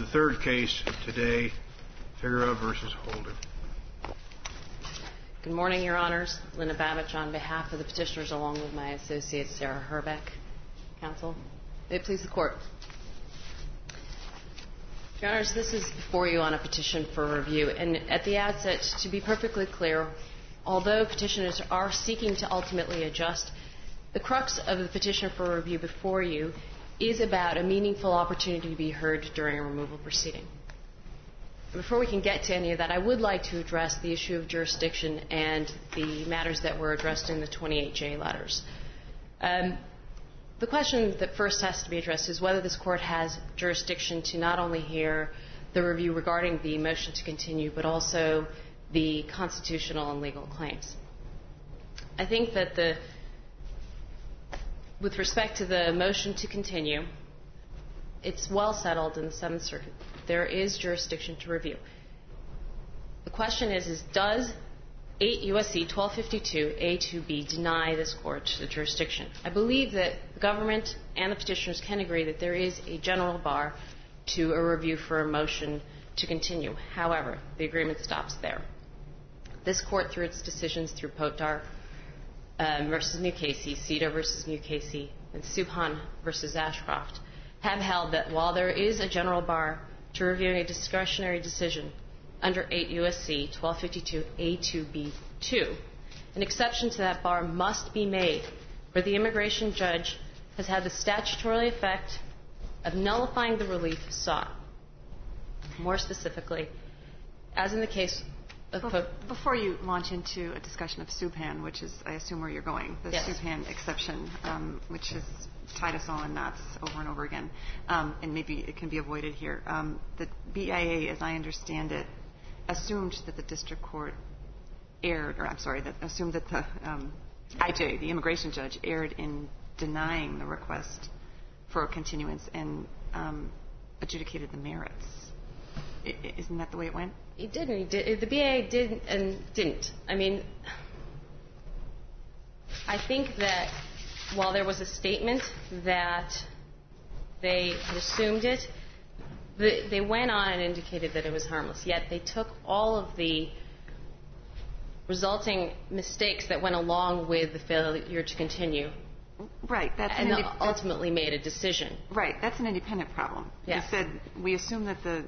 the third case today, Figueroa versus Holder. Good morning, Your Honors. Linda Babich on behalf of the petitioners, along with my associate Sarah Herbeck. Counsel, may it please the Court. Your Honors, this is before you on a petition for review. And at the outset, to be perfectly clear, although petitioners are seeking to ultimately adjust, the crux of the petition for review before you is about a meaningful opportunity to be heard during a removal proceeding. Before we can get to any of that, I would like to address the issue of jurisdiction and the matters that were addressed in the 28J letters. The question that first has to be addressed is whether this Court has jurisdiction to not only hear the review regarding the motion to continue, but also the constitutional and legal claims. I think that with respect to the motion to continue, it's well settled in the Seventh Circuit. There is jurisdiction to review. The question is does 8 U.S.C. 1252 A2B deny this Court the jurisdiction? I believe that the government and the petitioners can agree that there is a general bar to a review for a motion to continue. However, the agreement stops there. This Court, through its decisions through Potar versus Mukasey, Cedar versus Mukasey, and Subhan versus Ashcroft, have held that while there is a general bar to reviewing a discretionary decision under 8 U.S.C. 1252 A2B2, an exception to that bar must be made where the immigration judge has had the statutory effect of nullifying the relief sought. More specifically, as in the case of Before you launch into a discussion of Subhan, which is, I assume, where you're going, the yes. Subhan exception, which has tied us all in knots over and over again, and maybe it can be avoided here. The BIA, as I understand it, assumed that the district court assumed that the IJ, the immigration judge, erred in denying the request for a continuance and adjudicated the merits. Isn't that the way it went? It didn't. The BIA did and didn't. I mean, I think that while there was a statement that they had assumed it, they went on and indicated that it was harmless. Yet they took all of the resulting mistakes that went along with the failure to continue. Right. And ultimately made a decision. Right. That's an independent problem. Yeah. They said, we assume that the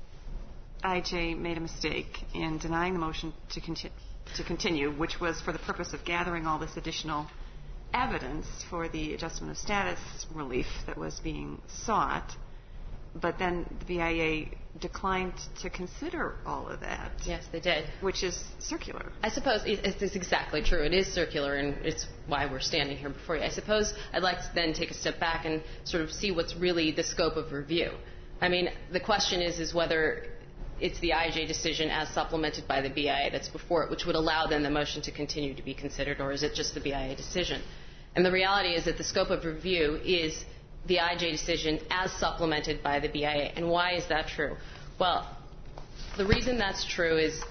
IJ made a mistake in denying the motion to continue, which was for the purpose of gathering all this additional evidence for the adjustment of status relief that was being sought. But then the BIA declined to consider all of that. Yes, they did. Which is circular. I suppose it's exactly true. It is circular, and it's why we're standing here before you. I suppose I'd like to then take a step back and sort of see what's really the scope of review. I mean, the question is whether it's the IJ decision as supplemented by the BIA that's before it, which would allow then the motion to continue to be considered, or is it just the BIA decision? And the reality is that the scope of review is the IJ decision as supplemented by the BIA. And why is that true? Well, the reason that's true is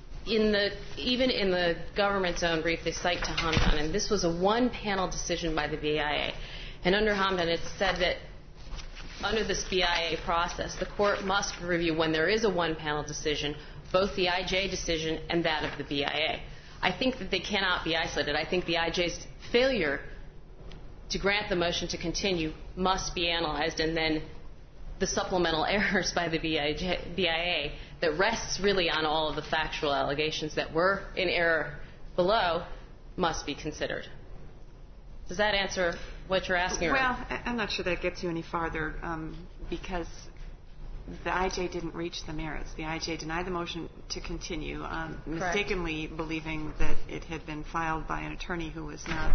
even in the government's own brief, they cite to Hamdan, and this was a one-panel decision by the BIA. And under Hamdan, it said that under this BIA process, the court must review, when there is a one-panel decision, both the IJ decision and that of the BIA. I think that they cannot be isolated. I think the IJ's failure to grant the motion to continue must be analyzed, and then the supplemental errors by the BIA that rests really on all of the factual allegations that were in error below must be considered. Does that answer what you're asking? Well, I'm not sure that gets you any farther because the IJ didn't reach the merits. The IJ denied the motion to continue, mistakenly believing that it had been filed by an attorney who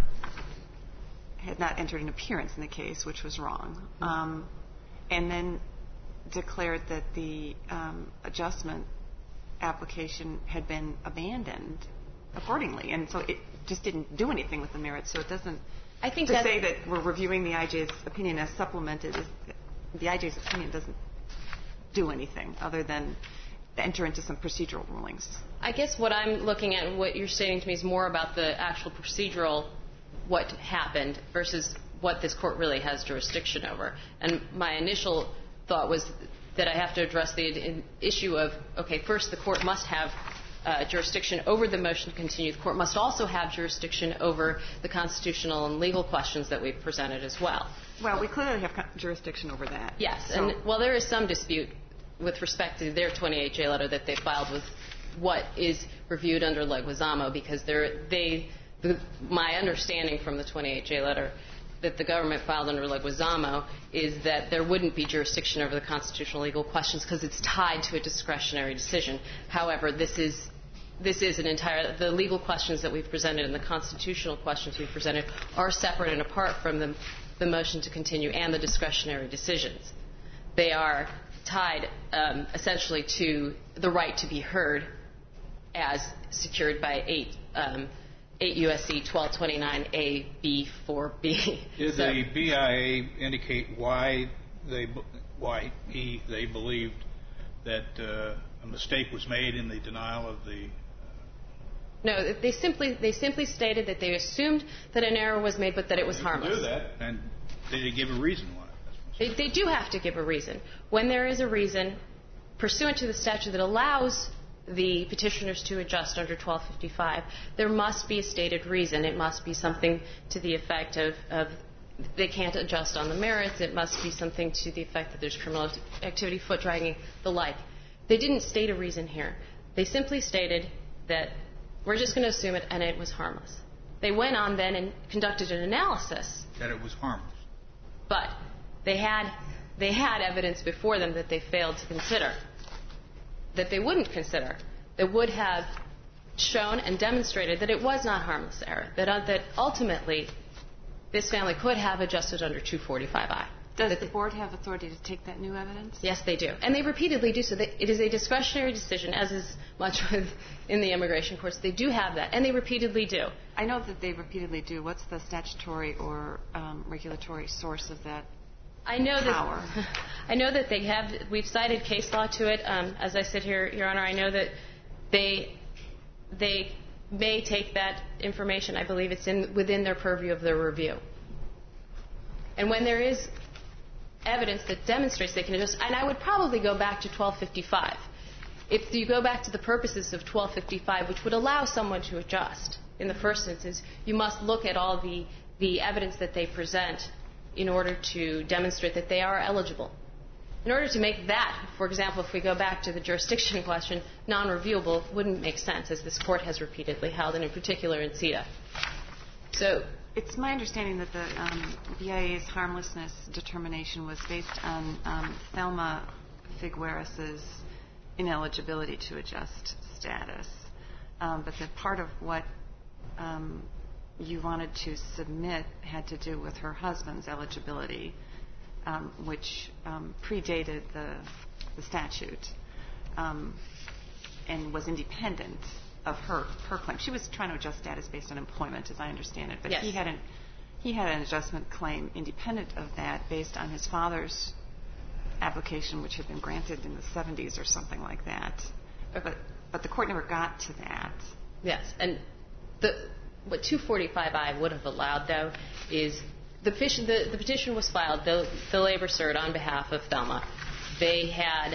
had not entered an appearance in the case, which was wrong, and then declared that the adjustment application had been abandoned accordingly. And so it just didn't do anything with the merits. So it doesn't, to say that we're reviewing the IJ's opinion as supplemented, the IJ's opinion doesn't do anything other than enter into some procedural rulings. I guess what I'm looking at and what you're saying to me is more about the actual procedural, what happened, versus what this court really has jurisdiction over. And my initial thought was that I have to address the issue of, okay, first the court must have jurisdiction over the motion to continue. The court must also have jurisdiction over the constitutional and legal questions that we've presented as well. Well, we clearly have jurisdiction over that. Yes, and while there is some dispute with respect to their 28J letter that they filed with what is reviewed under Leguizamo, because my understanding from the 28J letter that the government filed under Leguizamo is that there wouldn't be jurisdiction over the constitutional legal questions because it's tied to a discretionary decision. However, this is the legal questions that we've presented and the constitutional questions we've presented are separate and apart from the motion to continue and the discretionary decisions. They are tied essentially to the right to be heard as secured by 8 U.S.C. 1229A-B-4B. Did the BIA indicate why they believed that a mistake was made in the denial of the... No, they simply stated that they assumed that an error was made, but that it was harmless. They do that, and they didn't give a reason why. They do have to give a reason. When there is a reason pursuant to the statute that allows the petitioners to adjust under 1255, there must be a stated reason. It must be something to the effect of they can't adjust on the merits. It must be something to the effect that there's criminal activity, foot dragging, the like. They didn't state a reason here. They simply stated that we're just going to assume it, and it was harmless. They went on then and conducted an analysis. That it was harmless. But they had evidence before them that they failed to consider, that they wouldn't consider, that would have shown and demonstrated that it was not harmless error, that ultimately this family could have adjusted under 245I. Does the board have authority to take that new evidence? Yes, they do. And they repeatedly do so. It is a discretionary decision, as is much in the immigration courts. They do have that, and they repeatedly do. I know that they repeatedly do. What's the statutory or regulatory source of that power? I know that they have. We've cited case law to it. As I sit here, Your Honor, I know that they may take that information. I believe it's within their purview of their review. And when there is evidence that demonstrates they can adjust, and I would probably go back to 1255. If you go back to the purposes of 1255, which would allow someone to adjust in the first instance, you must look at all the evidence that they present in order to demonstrate that they are eligible. In order to make that, for example, if we go back to the jurisdiction question, non-reviewable wouldn't make sense, as this Court has repeatedly held, and in particular in CETA. So it's my understanding that the BIA's harmlessness determination was based on Thelma Figueres's ineligibility to adjust status, but that part of what you wanted to submit had to do with her husband's eligibility, which predated the statute and was independent of her claim. She was trying to adjust status based on employment, as I understand it, but yes. he had an adjustment claim independent of that based on his father's application, which had been granted in the 70s or something like that. But the Court never got to that. Yes, and what 245I would have allowed, though, is the petition was filed, the labor cert on behalf of Thelma. They had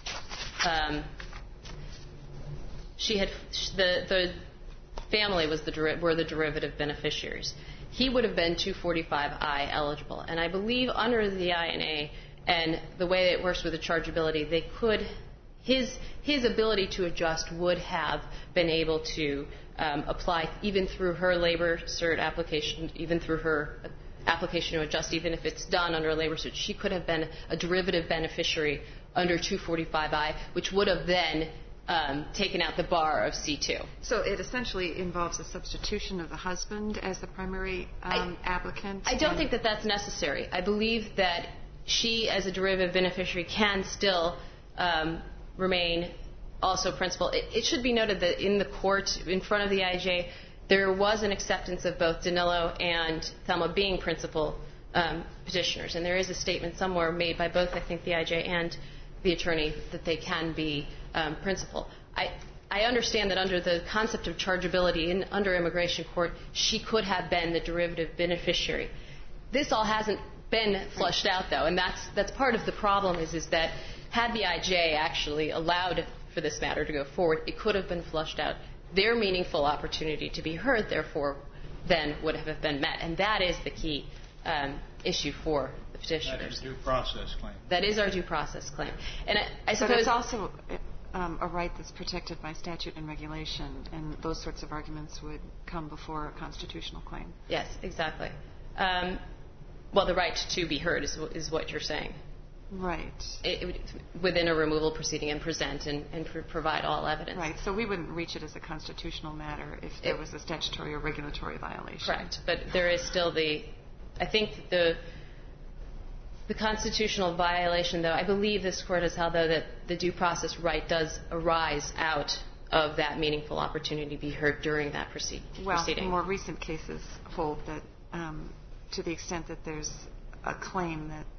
the family were the derivative beneficiaries. He would have been 245I eligible, and I believe under the INA and the way it works with the chargeability, they could his ability to adjust would have been able to apply even through her labor cert application, even through her application to adjust, even if it's done under a labor cert. She could have been a derivative beneficiary under 245I, which would have then taken out the bar of C2. So it essentially involves a substitution of the husband as the primary applicant? I don't think that that's necessary. I believe that she, as a derivative beneficiary, can still remain also principal. It should be noted that in the court, in front of the IJ, there was an acceptance of both Danilo and Thelma being principal petitioners. And there is a statement somewhere made by both, I think, the IJ and the attorney that they can be principal. I understand that under the concept of chargeability under immigration court, she could have been the derivative beneficiary. This all hasn't been flushed out, though, and that's part of the problem is that had the IJ actually allowed for this matter to go forward, it could have been flushed out. Their meaningful opportunity to be heard, therefore, then would have been met. And that is the key issue for the petitioners. That is due process claim. That is our due process claim. And I suppose... But it's also a right that's protected by statute and regulation, and those sorts of arguments would come before a constitutional claim. Yes, exactly. Well, the right to be heard is what you're saying. Right. Within a removal proceeding and present and provide all evidence. Right. So we wouldn't reach it as a constitutional matter if there was a statutory or regulatory violation. Correct. But there is still I think the constitutional violation, though, I believe this Court has held, though, that the due process right does arise out of that meaningful opportunity to be heard during that proceeding. Well, more recent cases hold that to the extent that there's a claim that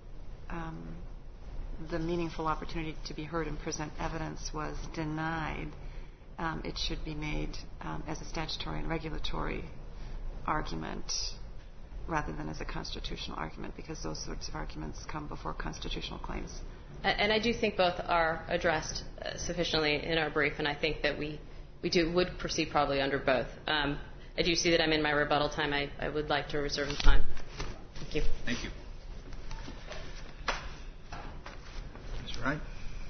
the meaningful opportunity to be heard and present evidence was denied, it should be made as a statutory and regulatory argument rather than as a constitutional argument, because those sorts of arguments come before constitutional claims. And I do think both are addressed sufficiently in our brief, and I think that we would proceed probably under both. I do see that I'm in my rebuttal time. I would like to reserve time. Thank you. Thank you. Ms. Wright?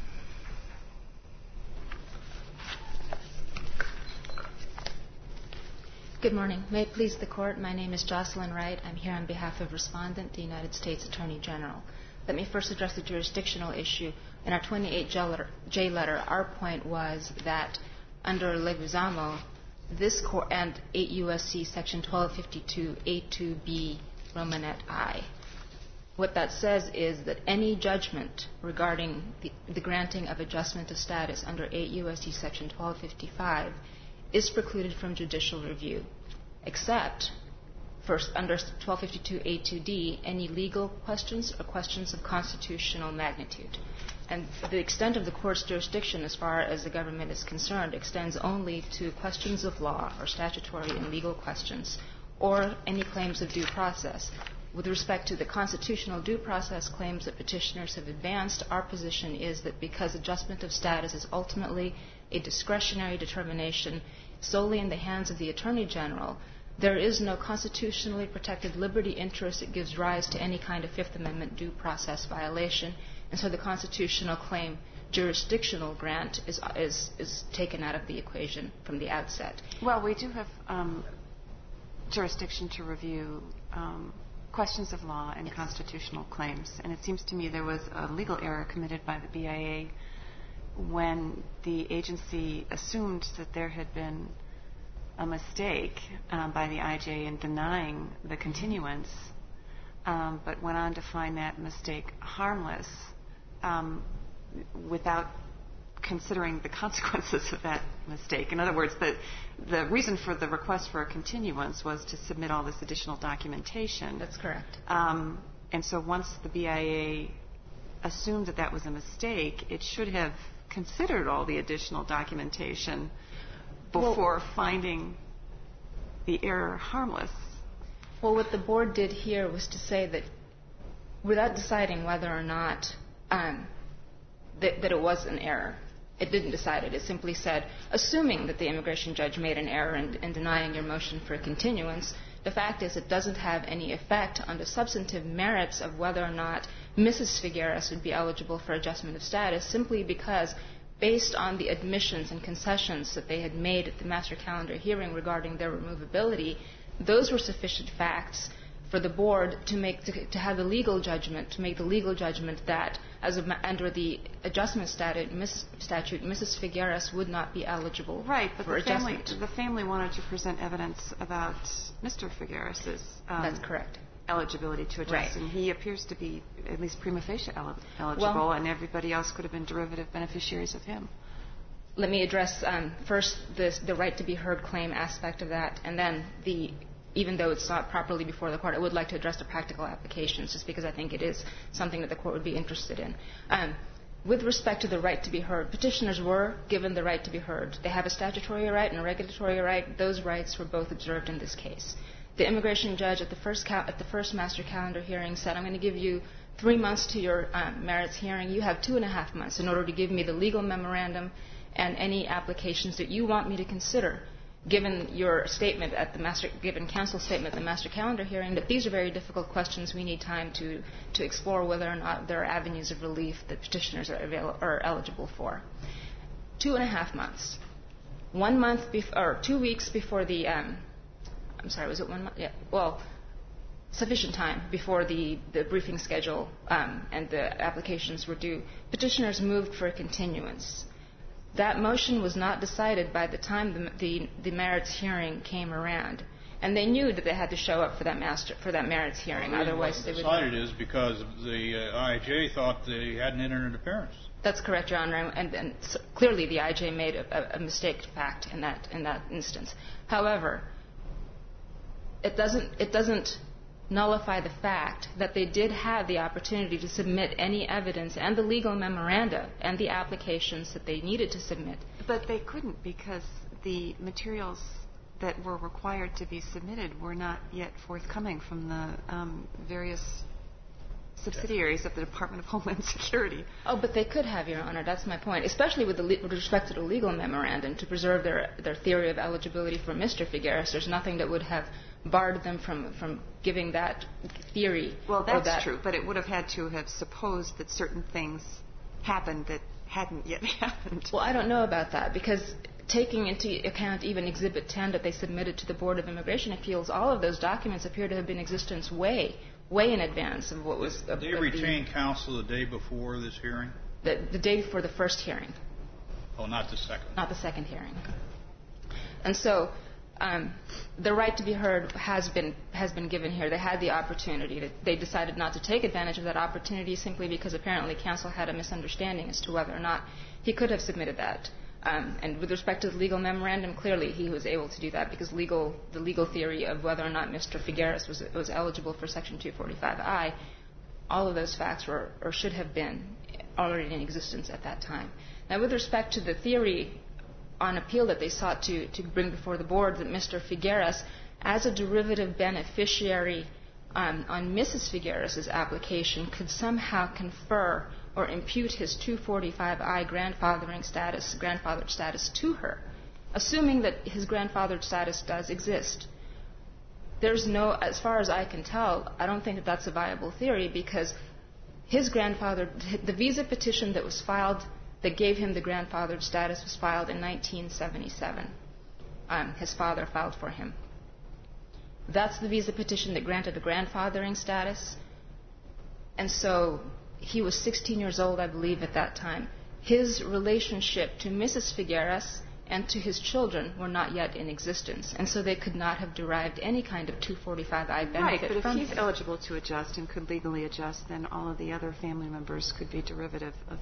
Good morning. May it please the Court, my name is Jocelyn Wright. I'm here on behalf of Respondent, the United States Attorney General. Let me first address the jurisdictional issue. In our 28J letter, our point was that under Leguizamo, this Court and 8 U.S.C. Section 1252 A2B Romanet I, what that says is that any judgment regarding the granting of adjustment of status under 8 U.S.C. Section 1255 is precluded from judicial review, except, first, under 1252 A2D, any legal questions or questions of constitutional magnitude. And the extent of the Court's jurisdiction, as far as the government is concerned, extends only to questions of law or statutory and legal questions, or any claims of due process. With respect to the constitutional due process claims that petitioners have advanced, our position is that because adjustment of status is ultimately a discretionary determination solely in the hands of the Attorney General, there is no constitutionally protected liberty interest that gives rise to any kind of Fifth Amendment due process violation, and so the constitutional claim jurisdictional grant is taken out of the equation from the outset. Well, we do have jurisdiction to review questions of law and constitutional claims, and it seems to me there was a legal error committed by the BIA when the agency assumed that there had been a mistake by the IJ in denying the continuance, but went on to find that mistake harmless without considering the consequences of that mistake. In other words, the reason for the request for a continuance was to submit all this additional documentation. That's correct. And so once the BIA assumed that that was a mistake, it should have considered all the additional documentation before finding the error harmless. Well, what the Board did here was to say that without deciding whether or not that it was an error, it didn't decide it. It simply said, assuming that the immigration judge made an error in denying your motion for a continuance, the fact is it doesn't have any effect on the substantive merits of whether or not Mrs. Figueres would be eligible for adjustment of status, simply because based on the admissions and concessions that they had made at the master calendar hearing regarding their removability, those were sufficient facts for the Board to have the legal judgment, to make the legal judgment that under the adjustment statute, Mrs. Figueres would not be eligible for adjustment. But the family wanted to present evidence about Mr. Figueres' That's correct. eligibility to adjust, Right. and he appears to be at least prima facie eligible, and everybody else could have been derivative beneficiaries of him. Let me address first the right to be heard claim aspect of that, and then even though it's not properly before the Court, I would like to address the practical applications, just because I think it is something that the Court would be interested in. With respect to the right to be heard, petitioners were given the right to be heard. They have a statutory right and a regulatory right. Those rights were both observed in this case. The immigration judge at the first master calendar hearing said, I'm going to give you 3 months to your merits hearing. You have 2.5 months in order to give me the legal memorandum and any applications that you want me to consider, given your statement at the given counsel statement at the master calendar hearing, that these are very difficult questions. We need time to explore whether or not there are avenues of relief that petitioners are eligible for. 2.5 months. 1 month or 2 weeks before the I'm sorry, was it 1 month? Yeah. Well, sufficient time before the briefing schedule and the applications were due. Petitioners moved for a continuance. That motion was not decided by the time the merits hearing came around, and they knew that they had to show up for that merits hearing. Otherwise, they would. Decided is because the IJ thought they hadn't entered an appearance. That's correct, Your Honor, and clearly the IJ made a mistake fact in that instance. However, it doesn't nullify the fact that they did have the opportunity to submit any evidence and the legal memoranda and the applications that they needed to submit. But they couldn't, because the materials that were required to be submitted were not yet forthcoming from the various subsidiaries of the Department of Homeland Security. Oh, but they could have, Your Honor. That's my point, especially with respect to the legal memorandum to preserve their theory of eligibility for Mr. Figueres. There's nothing that would have barred them from giving that theory. Well, that's true, but it would have had to have supposed that certain things happened that hadn't yet happened. Well, I don't know about that, because taking into account even Exhibit 10 that they submitted to the Board of Immigration Appeals, all of those documents appear to have been in existence way in advance of what was... Did they retain counsel the day before this hearing? The day before the first hearing. Oh, not the second? Not the second hearing. And so the right to be heard has been given here. They had the opportunity. They decided not to take advantage of that opportunity simply because apparently counsel had a misunderstanding as to whether or not he could have submitted that. And with respect to the legal memorandum, clearly he was able to do that because the legal theory of whether or not Mr. Figueres was eligible for Section 245I, all of those facts were or should have been already in existence at that time. Now, with respect to the theory on appeal that they sought to bring before the board, that Mr. Figueres, as a derivative beneficiary on Mrs. Figueres' application, could somehow confer or impute his 245I grandfathered status to her, assuming that his grandfathered status does exist. There's no, as far as I can tell, I don't think that that's a viable theory, because the visa petition that was filed that gave him the grandfathered status was filed in 1977. His father filed for him. That's the visa petition that granted the grandfathering status. And so he was 16 years old, I believe, at that time. His relationship to Mrs. Figueres and to his children were not yet in existence, and so they could not have derived any kind of 245I benefit from him. Right, but if he's eligible to adjust and could legally adjust, then all of the other family members could be derivative of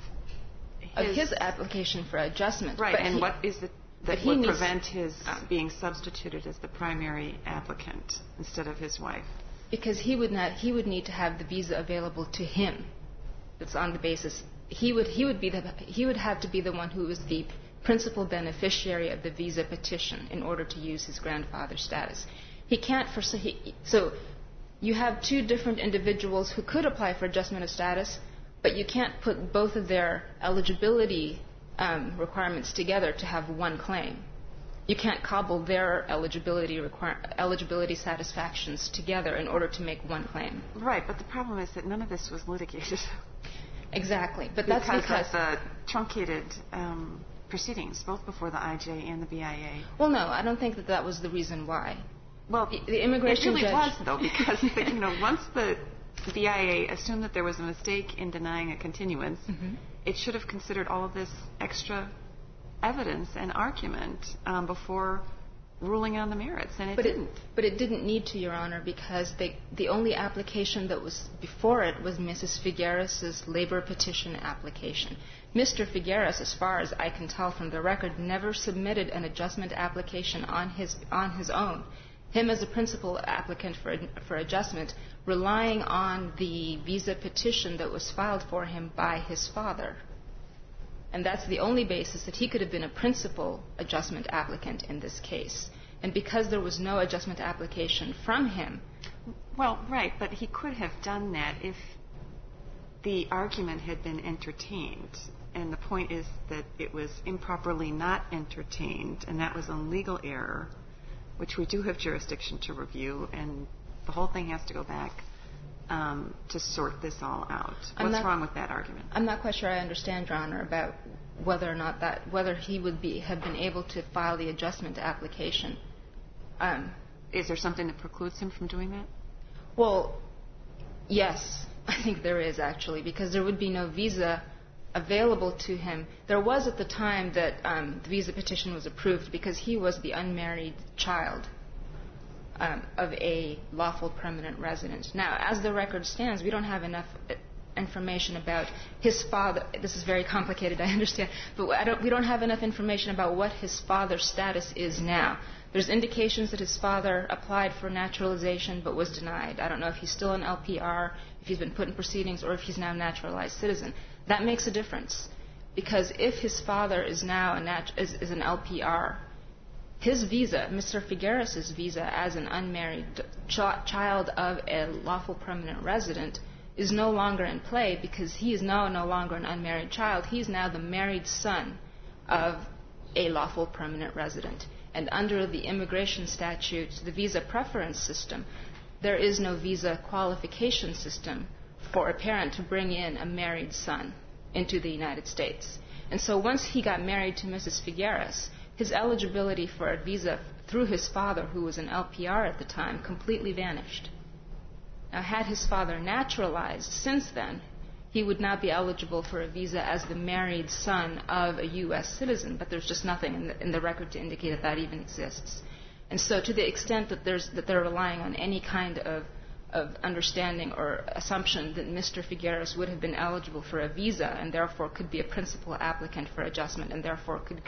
his application for adjustment. Right, and what is it that would prevent his being substituted as the primary applicant instead of his wife? Because he would need to have the visa available to him. That's on the basis he would have to be the one who was the principal beneficiary of the visa petition in order to use his grandfather status. He can't so you have two different individuals who could apply for adjustment of status, but you can't put both of their eligibility requirements together to have one claim. You can't cobble their eligibility satisfactions together in order to make one claim. Right, but the problem is that none of this was litigated. Exactly, but that's because of the truncated proceedings, both before the IJ and the BIA. Well, no, I don't think that was the reason why. Well, the immigration it really judge was, though, because once the BIA assumed that there was a mistake in denying a continuance, it should have considered all of this extra evidence and argument before ruling on the merits, and it didn't. But it didn't need to, Your Honor, because the only application that was before it was Mrs. Figueres' labor petition application. Mr. Figueres, as far as I can tell from the record, never submitted an adjustment application on his own. Him as a principal applicant for adjustment, relying on the visa petition that was filed for him by his father. And that's the only basis that he could have been a principal adjustment applicant in this case. And because there was no adjustment application from him... Well, right, but he could have done that if the argument had been entertained, and the point is that it was improperly not entertained, and that was a legal error, which we do have jurisdiction to review, and the whole thing has to go back to sort this all out. What's wrong with that argument? I'm not quite sure I understand, Your Honor, about whether or not whether he would have been able to file the adjustment application. Is there something that precludes him from doing that? Well, yes, I think there is, actually, because there would be no visa available to him. There was at the time that the visa petition was approved because he was the unmarried child of a lawful permanent resident. Now, as the record stands, we don't have enough information about his father. This is very complicated, I understand, but we don't have enough information about what his father's status is now. There's indications that his father applied for naturalization but was denied. I don't know if he's still an LPR, if he's been put in proceedings, or if he's now a naturalized citizen. That makes a difference, because if his father is now is an LPR, his visa, Mr. Figueres' visa as an unmarried child of a lawful permanent resident, is no longer in play because he is now no longer an unmarried child. He is now the married son of a lawful permanent resident. And under the immigration statute, the visa preference system, there is no visa qualification system for a parent to bring in a married son into the United States. And so once he got married to Mrs. Figueres, his eligibility for a visa through his father, who was an LPR at the time, completely vanished. Now, had his father naturalized since then, he would not be eligible for a visa as the married son of a U.S. citizen, but there's just nothing in the record to indicate that that even exists. And so to the extent that they're relying on any kind of understanding or assumption that Mr. Figueres would have been eligible for a visa and therefore could be a principal applicant for adjustment and therefore could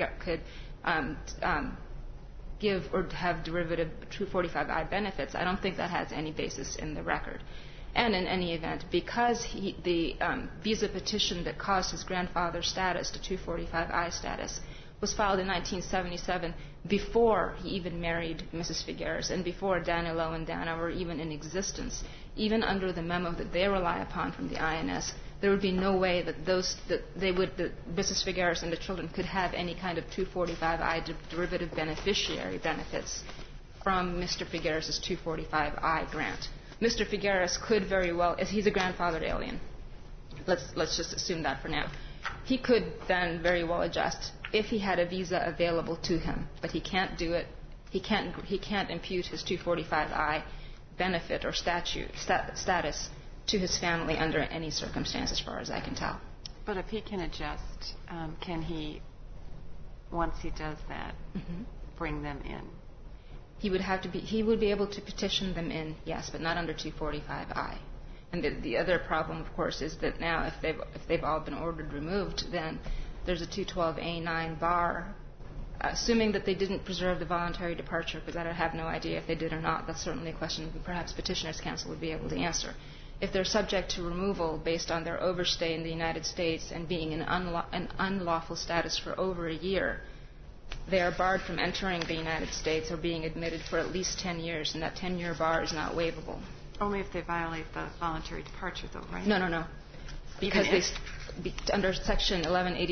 give or have derivative 245I benefits, I don't think that has any basis in the record. And in any event, because the visa petition that caused his grandfather's status to 245I status was filed in 1977 before he even married Mrs. Figueres and before Danilo and Dana were even in existence, even under the memo that they rely upon from the INS, there would be no way that Mrs. Figueres and the children could have any kind of 245I derivative beneficiary benefits from Mr. Figueres' 245I grant. Mr. Figueres could very well, as he's a grandfathered alien, let's just assume that for now, he could then very well adjust if he had a visa available to him, but he can't do it. He can't impute his 245I benefit or status to his family under any circumstance, as far as I can tell. But if he can adjust, can he, once he does that, bring them in? He would be able to petition them in, yes, but not under 245I. And the other problem, of course, is that now if they've all been ordered removed, then there's a 212A9 bar, assuming that they didn't preserve the voluntary departure, because I have no idea if they did or not. That's certainly a question that perhaps Petitioner's Counsel would be able to answer. If they're subject to removal based on their overstay in the United States and being in an unlawful status for over a year, they are barred from entering the United States or being admitted for at least 10 years, and that 10-year bar is not waivable. Only if they violate the voluntary departure, though, right? No. Because under Section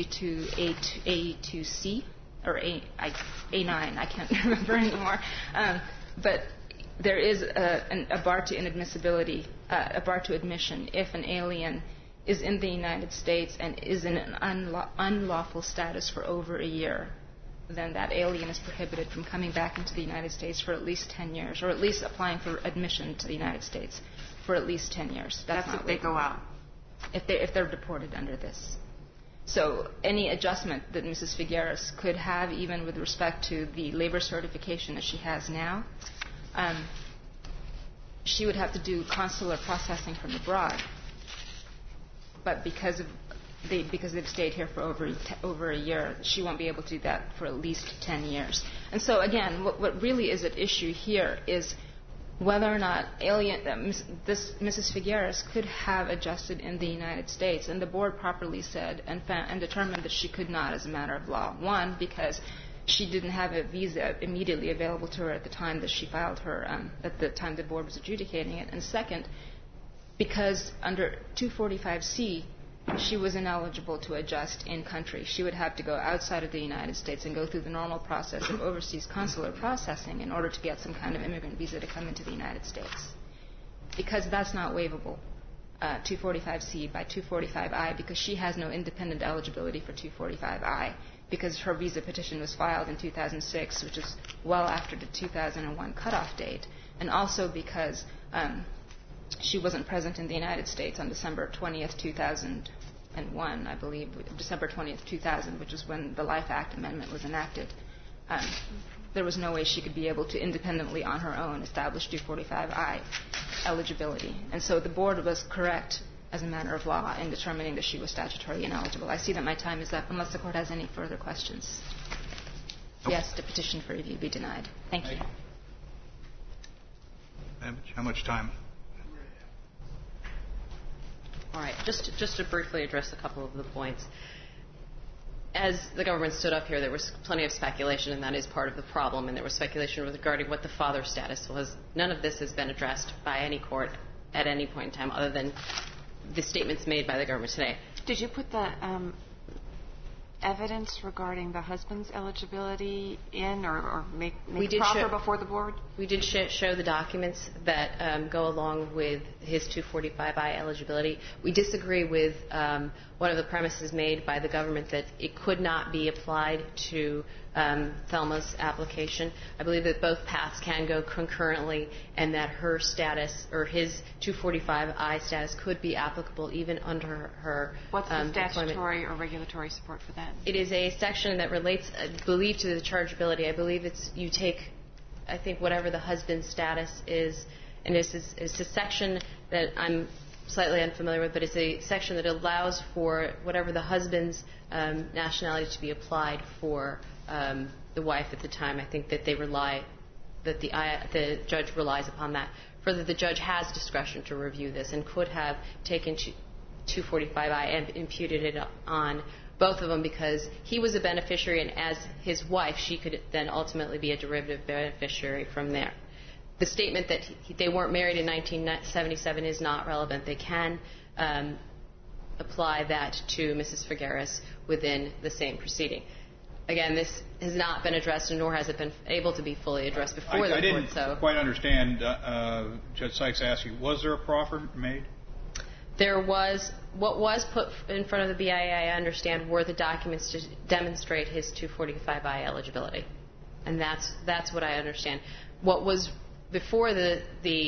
1182A2C, or A9, I can't remember anymore, but there is a bar to inadmissibility, a bar to admission if an alien is in the United States and is in an unlawful status for over a year. Then that alien is prohibited from coming back into the United States for at least 10 years, or at least applying for admission to the United States for at least 10 years. That's if they go out. If they're deported under this. So any adjustment that Mrs. Figueres could have, even with respect to the labor certification that she has now, she would have to do consular processing from abroad. But because they've stayed here for over a year, she won't be able to do that for at least 10 years. And so, again, what really is at issue here is whether or not Mrs. Figueres could have adjusted in the United States. And the board properly said and determined that she could not as a matter of law. One, because she didn't have a visa immediately available to her at the time that she filed her, at the time the board was adjudicating it. And second, because under 245C, she was ineligible to adjust in country. She would have to go outside of the United States and go through the normal process of overseas consular processing in order to get some kind of immigrant visa to come into the United States. Because that's not waivable, 245C by 245I, because she has no independent eligibility for 245I, because her visa petition was filed in 2006, which is well after the 2001 cutoff date, and also because she wasn't present in the United States on December 20th, 2001, I believe, December 20th, 2000, which is when the Life Act amendment was enacted. There was no way she could be able to independently on her own establish 245I eligibility. And so the board was correct as a matter of law in determining that she was statutorily ineligible. I see that my time is up, unless the court has any further questions. Yes, the petition for review be denied. Thank you. How much time? All right. Just to briefly address a couple of the points. As the government stood up here, there was plenty of speculation, and that is part of the problem. And there was speculation regarding what the father's status was. None of this has been addressed by any court at any point in time, other than the statements made by the government today. Did you put the evidence regarding the husband's eligibility in, or make it proper before the board? We did show the documents that go along with his 245I eligibility. We disagree with one of the premises made by the government that it could not be applied to Thelma's application. I believe that both paths can go concurrently, and that her status, or his 245I status, could be applicable even under her What's the statutory or regulatory support for that? It is a section that relates, I believe, to the chargeability. I believe it's you take, I think, whatever the husband's status is, and it's a section that I'm slightly unfamiliar with, but it's a section that allows for whatever the husband's nationality to be applied for the wife at the time. I think that the judge relies upon that. Further, the judge has discretion to review this and could have taken 245I and imputed it on both of them, because he was a beneficiary, and as his wife, she could then ultimately be a derivative beneficiary from there. The statement that they weren't married in 1977 is not relevant. They can apply that to Mrs. Figueres within the same proceeding. Again, this has not been addressed, nor has it been able to be fully addressed before the court. I didn't quite understand. Judge Sykes asked you, was there a proffer made? There was. What was put in front of the BIA, I understand, were the documents to demonstrate his 245I eligibility. And that's what I understand. What was before the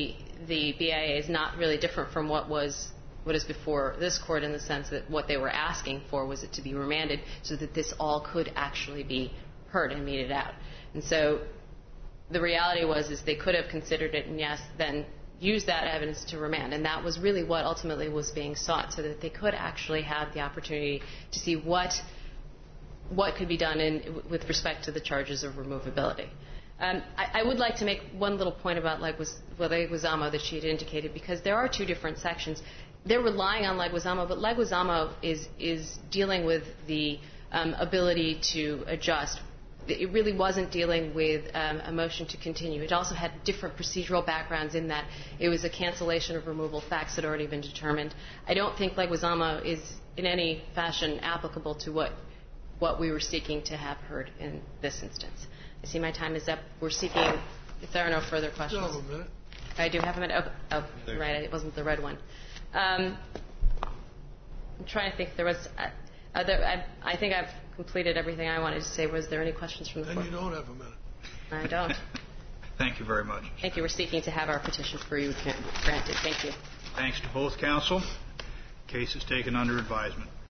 BIA is not really different from what is before this court, in the sense that what they were asking for was it to be remanded so that this all could actually be heard and meted out. And so the reality is they could have considered it, and yes, then use that evidence to remand. And that was really what ultimately was being sought, so that they could actually have the opportunity to see what could be done with respect to the charges of removability. I would like to make one little point about Leguizamo that she had indicated, because there are two different sections. They're relying on Leguizamo, but Leguizamo is dealing with the ability to adjust. It really wasn't dealing with a motion to continue. It also had different procedural backgrounds in that it was a cancellation of removal. Facts had already been determined. I don't think Leguizamo is in any fashion applicable to what we were seeking to have heard in this instance. I see my time is up. We're seeking, if there are no further questions. You have a minute. I do have a minute. Oh, right. It wasn't the red one. I'm trying to think if there was... I think I've completed everything I wanted to say. Was there any questions from the court? Then you don't have a minute. I don't. Thank you very much. Thank you. We're seeking to have our petition for you granted. Thank you. Thanks to both counsel. Case is taken under advisement.